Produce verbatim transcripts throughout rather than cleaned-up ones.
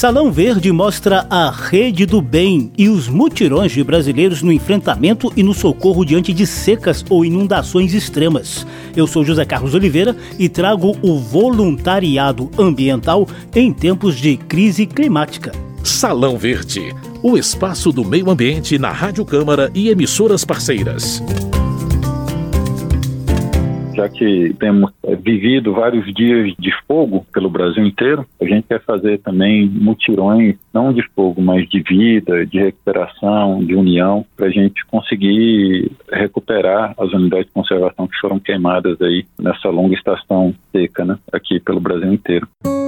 Salão Verde mostra a Rede do Bem e os mutirões de brasileiros no enfrentamento e no socorro diante de secas ou inundações extremas. Eu sou José Carlos Oliveira e trago o voluntariado ambiental em tempos de crise climática. Salão Verde, o espaço do meio ambiente na Rádio Câmara e emissoras parceiras. Já que temos é, vivido vários dias de fogo pelo Brasil inteiro, a gente quer fazer também mutirões, não de fogo, mas de vida, de recuperação, de união, para a gente conseguir recuperar as unidades de conservação que foram queimadas aí nessa longa estação seca, né, aqui pelo Brasil inteiro.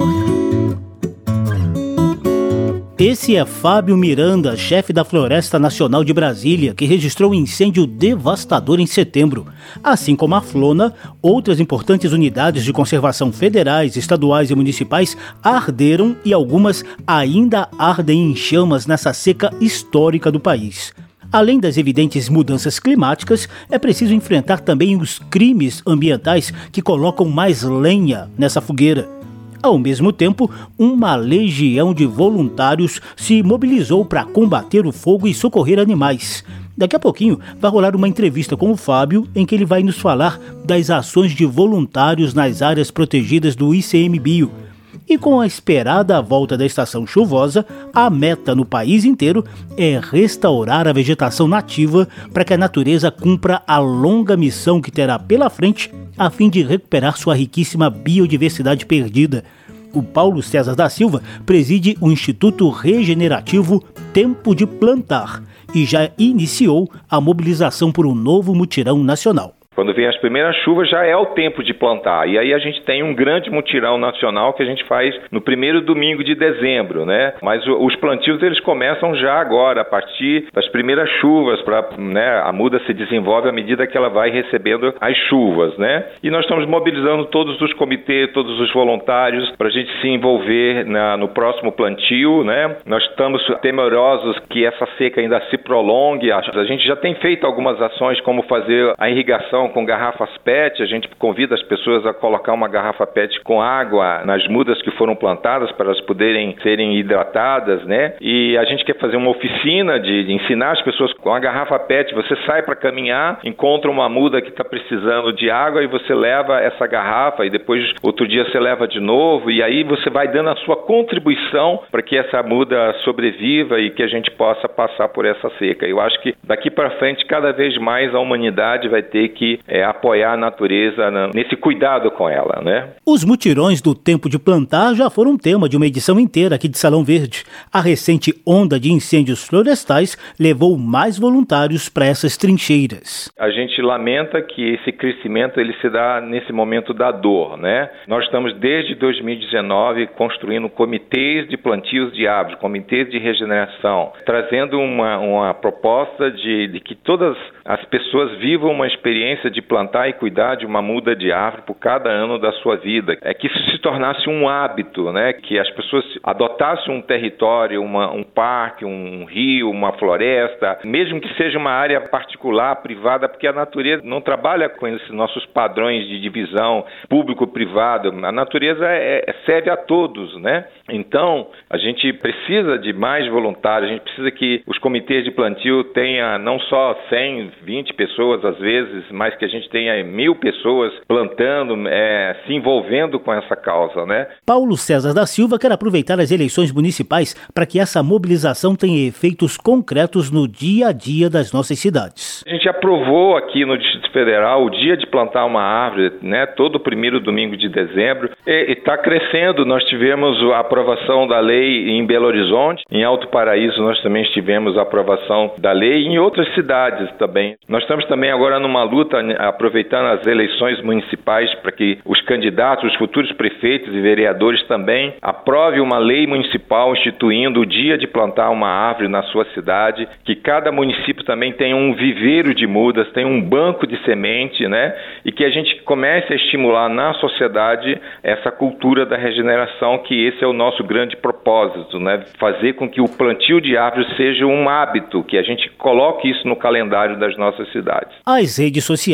Esse é Fábio Miranda, chefe da Floresta Nacional de Brasília, que registrou um incêndio devastador em setembro. Assim como a Flona, outras importantes unidades de conservação federais, estaduais e municipais arderam e algumas ainda ardem em chamas nessa seca histórica do país. Além das evidentes mudanças climáticas, é preciso enfrentar também os crimes ambientais que colocam mais lenha nessa fogueira. Ao mesmo tempo, uma legião de voluntários se mobilizou para combater o fogo e socorrer animais. Daqui a pouquinho vai rolar uma entrevista com o Fábio, em que ele vai nos falar das ações de voluntários nas áreas protegidas do I C M B I O. E com a esperada volta da estação chuvosa, a meta no país inteiro é restaurar a vegetação nativa para que a natureza cumpra a longa missão que terá pela frente a fim de recuperar sua riquíssima biodiversidade perdida. O Paulo César da Silva preside o Instituto Regenerativo Tempo de Plantar e já iniciou a mobilização por um novo mutirão nacional. Quando vem as primeiras chuvas já é o tempo de plantar, e aí a gente tem um grande mutirão nacional que a gente faz no primeiro domingo de dezembro, né? Mas os plantios eles começam já agora, a partir das primeiras chuvas, para, né, a muda se desenvolve à medida que ela vai recebendo as chuvas, né? E nós estamos mobilizando todos os comitês, todos os voluntários para a gente se envolver na, no próximo plantio, né? Nós estamos temerosos que essa seca ainda se prolongue, a, a gente já tem feito algumas ações como fazer a irrigação com garrafas P E T, a gente convida as pessoas a colocar uma garrafa P E T com água nas mudas que foram plantadas para elas poderem serem hidratadas, né? E a gente quer fazer uma oficina de, de ensinar as pessoas com a garrafa P E T, você sai para caminhar, encontra uma muda que está precisando de água e você leva essa garrafa e depois outro dia você leva de novo e aí você vai dando a sua contribuição para que essa muda sobreviva e que a gente possa passar por essa seca. Eu acho que daqui para frente cada vez mais a humanidade vai ter que É, apoiar a natureza na, nesse cuidado com ela, né? Os mutirões do Tempo de Plantar já foram tema de uma edição inteira aqui de Salão Verde. A recente onda de incêndios florestais levou mais voluntários para essas trincheiras. A gente lamenta que esse crescimento ele se dá nesse momento da dor, né? Nós estamos desde dois mil e dezenove construindo comitês de plantios de árvores, comitês de regeneração, trazendo uma, uma proposta de, de que todas as pessoas vivam uma experiência de plantar e cuidar de uma muda de árvore por cada ano da sua vida. É que isso se tornasse um hábito, né? Que as pessoas adotassem um território, uma, um parque, um rio, uma floresta, mesmo que seja uma área particular, privada, porque a natureza não trabalha com esses nossos padrões de divisão público-privado. A natureza é, serve a todos, né? Então, a gente precisa de mais voluntários, a gente precisa que os comitês de plantio tenham não só cem, vinte pessoas, às vezes, mas que a gente tenha mil pessoas plantando, é, se envolvendo com essa causa, né? Paulo César da Silva quer aproveitar as eleições municipais para que essa mobilização tenha efeitos concretos no dia a dia das nossas cidades. A gente aprovou aqui no Distrito Federal o dia de plantar uma árvore, né? Todo primeiro domingo de dezembro, e está crescendo. Nós tivemos a aprovação da lei em Belo Horizonte, em Alto Paraíso nós também tivemos a aprovação da lei e em outras cidades também. Nós estamos também agora numa luta, aproveitando as eleições municipais para que os candidatos, os futuros prefeitos e vereadores também aprovem uma lei municipal instituindo o dia de plantar uma árvore na sua cidade, que cada município também tenha um viveiro de mudas, tenha um banco de semente, né? E que a gente comece a estimular na sociedade essa cultura da regeneração, que esse é o nosso grande propósito, né? Fazer com que o plantio de árvores seja um hábito, que a gente coloque isso no calendário das nossas cidades. As redes sociais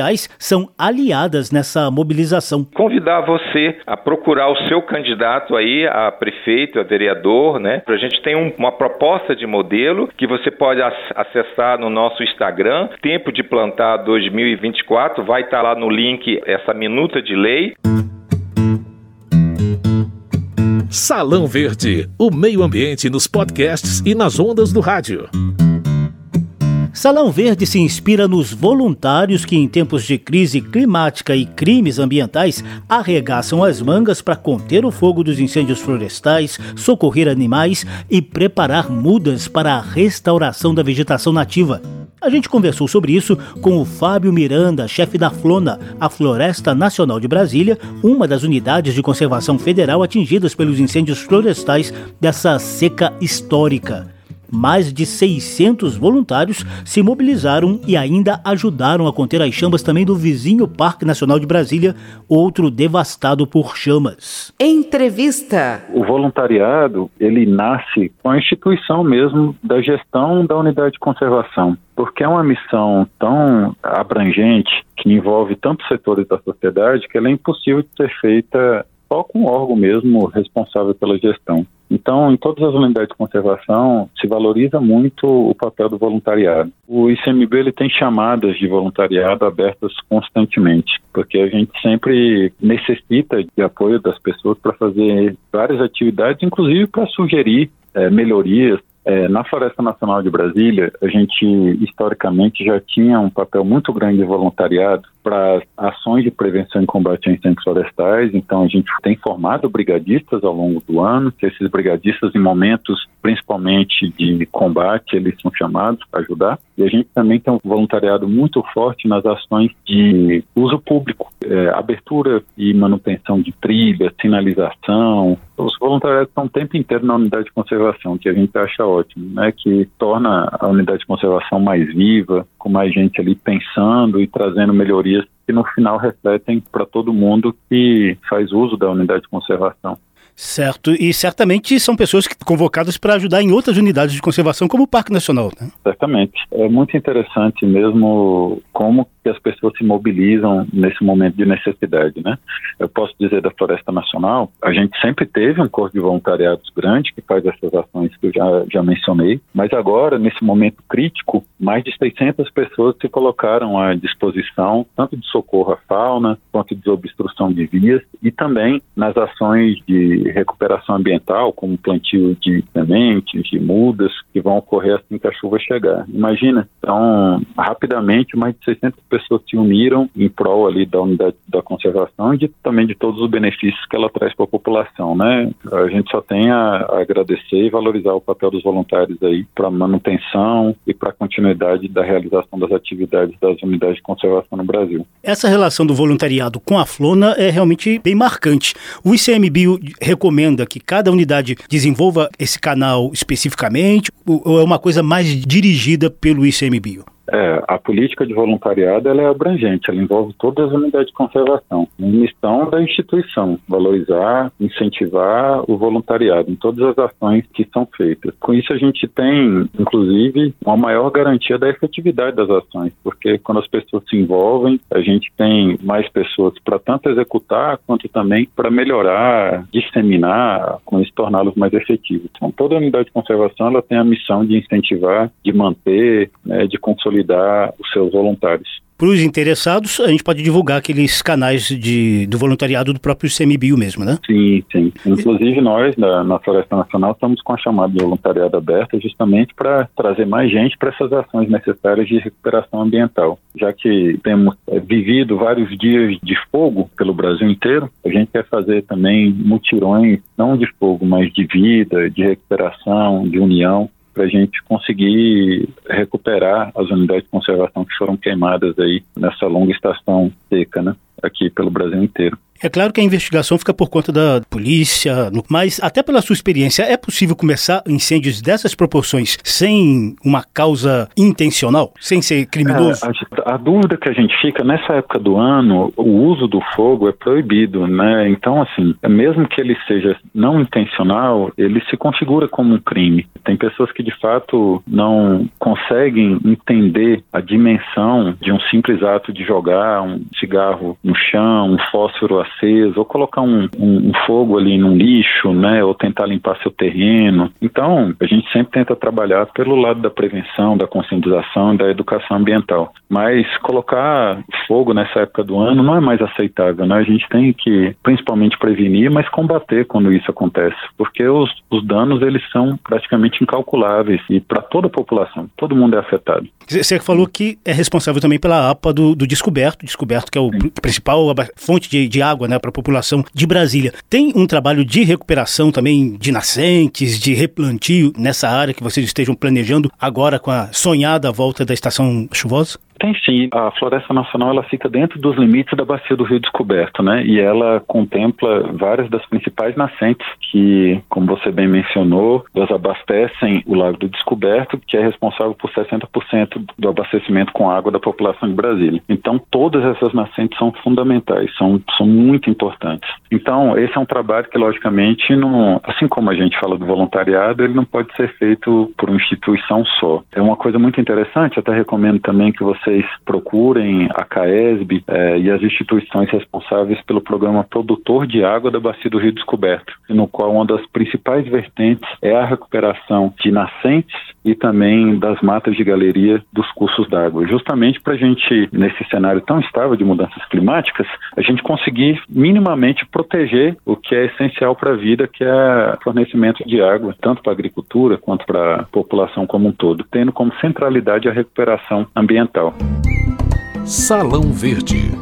sociais são aliadas nessa mobilização. Convidar você a procurar o seu candidato aí, a prefeito, a vereador, né? A gente tem um, uma proposta de modelo que você pode ac- acessar no nosso Instagram, Tempo de Plantar dois mil e vinte e quatro, vai estar lá no link essa minuta de lei. Salão Verde, o meio ambiente nos podcasts e nas ondas do rádio. Salão Verde se inspira nos voluntários que, em tempos de crise climática e crimes ambientais, arregaçam as mangas para conter o fogo dos incêndios florestais, socorrer animais e preparar mudas para a restauração da vegetação nativa. A gente conversou sobre isso com o Fábio Miranda, chefe da Flona, a Floresta Nacional de Brasília, uma das unidades de conservação federal atingidas pelos incêndios florestais dessa seca histórica. Mais de seiscentos voluntários se mobilizaram e ainda ajudaram a conter as chamas também do vizinho Parque Nacional de Brasília, outro devastado por chamas. Entrevista. O voluntariado, ele nasce com a instituição mesmo da gestão da unidade de conservação, porque é uma missão tão abrangente que envolve tantos setores da sociedade que ela é impossível de ser feita só com o órgão mesmo responsável pela gestão. Então, em todas as unidades de conservação, se valoriza muito o papel do voluntariado. O I C M B ele tem chamadas de voluntariado abertas constantemente, porque a gente sempre necessita de apoio das pessoas para fazer várias atividades, inclusive para sugerir é, melhorias. É, na Floresta Nacional de Brasília, a gente historicamente já tinha um papel muito grande de voluntariado para ações de prevenção e combate a incêndios florestais. Então a gente tem formado brigadistas ao longo do ano, que esses brigadistas em momentos principalmente de combate, eles são chamados para ajudar. E a gente também tem um voluntariado muito forte nas ações de uso público, é, abertura e manutenção de trilhas, sinalização. Os voluntariados estão o tempo inteiro na unidade de conservação, que a gente acha ótimo, né? Que torna a unidade de conservação mais viva, com mais gente ali pensando e trazendo melhorias que no final refletem para todo mundo que faz uso da unidade de conservação. Certo, e certamente são pessoas convocadas para ajudar em outras unidades de conservação, como o Parque Nacional, né? Certamente. É muito interessante mesmo como que as pessoas se mobilizam nesse momento de necessidade, né? Eu posso dizer da Floresta Nacional, a gente sempre teve um corpo de voluntariados grande que faz essas ações que eu já, já mencionei, mas agora, nesse momento crítico, mais de seiscentas pessoas se colocaram à disposição, tanto de socorro à fauna, quanto de desobstrução de vias, e também nas ações de recuperação ambiental, como plantio de sementes, de mudas, que vão ocorrer assim que a chuva chegar. Imagina, então, rapidamente, mais de seiscentas pessoas se uniram em prol ali da unidade da conservação e de, também de todos os benefícios que ela traz para a população, né? A gente só tem a, a agradecer e valorizar o papel dos voluntários aí para a manutenção e para a continuidade da realização das atividades das unidades de conservação no Brasil. Essa relação do voluntariado com a Flona é realmente bem marcante. O I C M B recomenda que cada unidade desenvolva esse canal especificamente ou é uma coisa mais dirigida pelo I C M B? É, a política de voluntariado ela é abrangente, ela envolve todas as unidades de conservação. A missão da instituição, valorizar, incentivar o voluntariado em todas as ações que são feitas. Com isso a gente tem, inclusive, uma maior garantia da efetividade das ações, porque quando as pessoas se envolvem, a gente tem mais pessoas para tanto executar, quanto também para melhorar, disseminar, com isso torná-los mais efetivos. Então toda unidade de conservação ela tem a missão de incentivar, de manter, né, de consolidar os seus voluntários. Para os interessados, a gente pode divulgar aqueles canais de, do voluntariado do próprio I C M B mesmo, né? Sim, sim. Inclusive nós, na, na Floresta Nacional, estamos com a chamada de voluntariado aberta justamente para trazer mais gente para essas ações necessárias de recuperação ambiental. Já que temos é, vivido vários dias de fogo pelo Brasil inteiro, a gente quer fazer também mutirões, não de fogo, mas de vida, de recuperação, de união, para a gente conseguir recuperar as unidades de conservação que foram queimadas aí nessa longa estação seca, né, aqui pelo Brasil inteiro. É claro que a investigação fica por conta da polícia, mas até pela sua experiência, é possível começar incêndios dessas proporções sem uma causa intencional, sem ser criminoso? É, a, a dúvida que a gente fica, nessa época do ano, o uso do fogo é proibido, né? Então, assim, mesmo que ele seja não intencional, ele se configura como um crime. Tem pessoas que, de fato, não conseguem entender a dimensão de um simples ato de jogar um cigarro no chão, um fósforo aceso, ou colocar um, um, um fogo ali num lixo, né? Ou tentar limpar seu terreno. Então, a gente sempre tenta trabalhar pelo lado da prevenção, da conscientização, da educação ambiental. Mas colocar fogo nessa época do ano não é mais aceitável, né? A gente tem que, principalmente, prevenir, mas combater quando isso acontece, porque os, os danos, eles são praticamente incalculáveis e para toda a população, todo mundo é afetado. Você falou que é responsável também pela A P A do, do Descoberto, Descoberto que é o Sim. principal fonte de, de água, né, para a população de Brasília. Tem um trabalho de recuperação também de nascentes, de replantio nessa área que vocês estejam planejando agora com a sonhada volta da estação chuvosa? Tem sim. A Floresta Nacional, ela fica dentro dos limites da Bacia do Rio Descoberto, né? E ela contempla várias das principais nascentes que, como você bem mencionou, elas abastecem o Lago do Descoberto, que é responsável por sessenta por cento do abastecimento com água da população de Brasília. Então, todas essas nascentes são fundamentais, são, são muito importantes. Então, esse é um trabalho que, logicamente, não, assim como a gente fala do voluntariado, ele não pode ser feito por uma instituição só. É uma coisa muito interessante, até recomendo também que você vocês procurem a CAESB eh, e as instituições responsáveis pelo programa Produtor de Água da Bacia do Rio Descoberto, no qual uma das principais vertentes é a recuperação de nascentes e também das matas de galeria dos cursos d'água. Justamente para a gente, nesse cenário tão estável de mudanças climáticas, a gente conseguir minimamente proteger o que é essencial para a vida, que é o fornecimento de água, tanto para a agricultura quanto para a população como um todo, tendo como centralidade a recuperação ambiental. Salão Verde.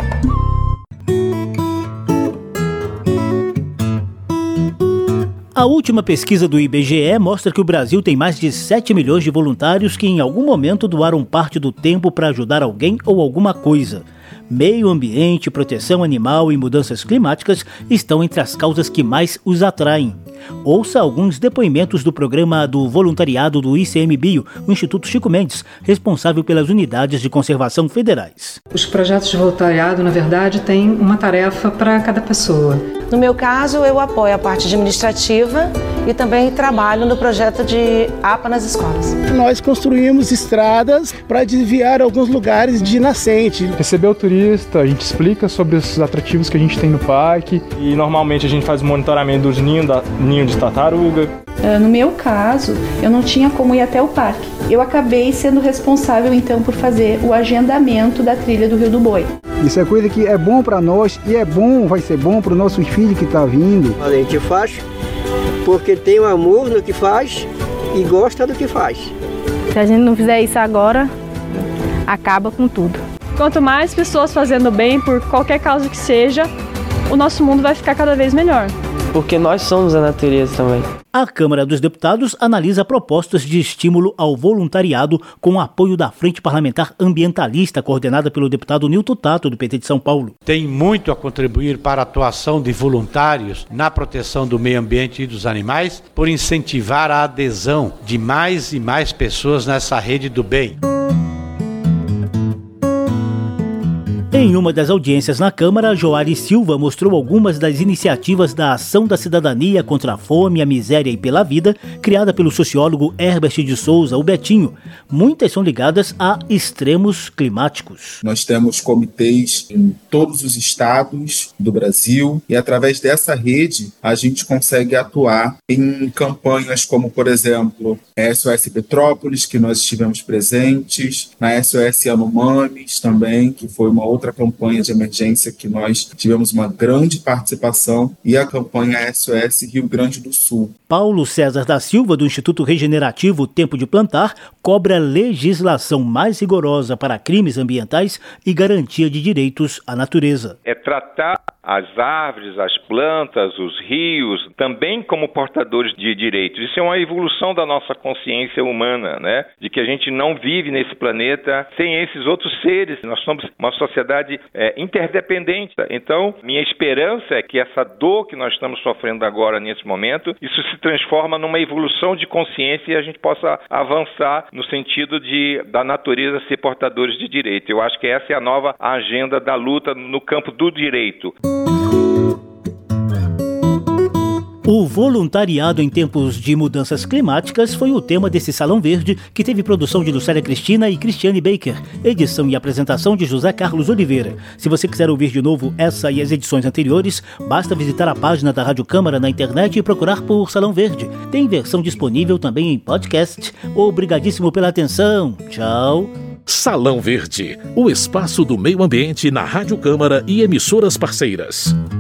A última pesquisa do I B G E mostra que o Brasil tem mais de sete milhões de voluntários que em algum momento doaram parte do tempo para ajudar alguém ou alguma coisa. Meio ambiente, proteção animal e mudanças climáticas estão entre as causas que mais os atraem. Ouça alguns depoimentos do programa do voluntariado do I C M Bio, o Instituto Chico Mendes, responsável pelas unidades de conservação federais. Os projetos de voluntariado, na verdade, têm uma tarefa para cada pessoa. No meu caso, eu apoio a parte administrativa e também trabalho no projeto de A P A nas escolas. Nós construímos estradas para desviar alguns lugares de nascente. Receber o turista, a gente explica sobre os atrativos que a gente tem no parque e normalmente a gente faz o monitoramento dos ninhos da ninho de tartaruga. No meu caso, eu não tinha como ir até o parque. Eu acabei sendo responsável então por fazer o agendamento da trilha do Rio do Boi. Isso é coisa que é bom para nós e é bom, vai ser bom para os nossos filhos que estão vindo. A gente faz porque tem um amor no que faz e gosta do que faz. Se a gente não fizer isso agora, acaba com tudo. Quanto mais pessoas fazendo bem por qualquer causa que seja, o nosso mundo vai ficar cada vez melhor. Porque nós somos a natureza também. A Câmara dos Deputados analisa propostas de estímulo ao voluntariado com o apoio da Frente Parlamentar Ambientalista, coordenada pelo deputado Nilton Tato, do P T de São Paulo. Tem muito a contribuir para a atuação de voluntários na proteção do meio ambiente e dos animais, por incentivar a adesão de mais e mais pessoas nessa rede do bem. Em uma das audiências na Câmara, Joari Silva mostrou algumas das iniciativas da Ação da Cidadania contra a Fome, a Miséria e pela Vida, criada pelo sociólogo Herbert de Souza, o Betinho. Muitas são ligadas a extremos climáticos. Nós temos comitês em todos os estados do Brasil e através dessa rede a gente consegue atuar em campanhas como, por exemplo, a S O S Petrópolis, que nós estivemos presentes, na S O S Yanomamis também, que foi uma outra outra campanha de emergência que nós tivemos uma grande participação, e a campanha S O S Rio Grande do Sul. Paulo César da Silva, do Instituto Regenerativo Tempo de Plantar, cobra legislação mais rigorosa para crimes ambientais e garantia de direitos à natureza. É tratar as árvores, as plantas, os rios, também como portadores de direitos. Isso é uma evolução da nossa consciência humana, né? De que a gente não vive nesse planeta sem esses outros seres. Nós somos uma sociedade é, interdependente. Então, minha esperança é que essa dor que nós estamos sofrendo agora, nesse momento, isso se transforma numa evolução de consciência e a gente possa avançar no sentido de da natureza ser portadores de direito. Eu acho que essa é a nova agenda da luta no campo do direito. O voluntariado em tempos de mudanças climáticas foi o tema desse Salão Verde, que teve produção de Lucélia Cristina e Cristiane Baker, edição e apresentação de José Carlos Oliveira. Se você quiser ouvir de novo essa e as edições anteriores, basta visitar a página da Rádio Câmara na internet e procurar por Salão Verde. Tem versão disponível também em podcast. Obrigadíssimo pela atenção. Tchau. Salão Verde, o espaço do meio ambiente na Rádio Câmara e emissoras parceiras.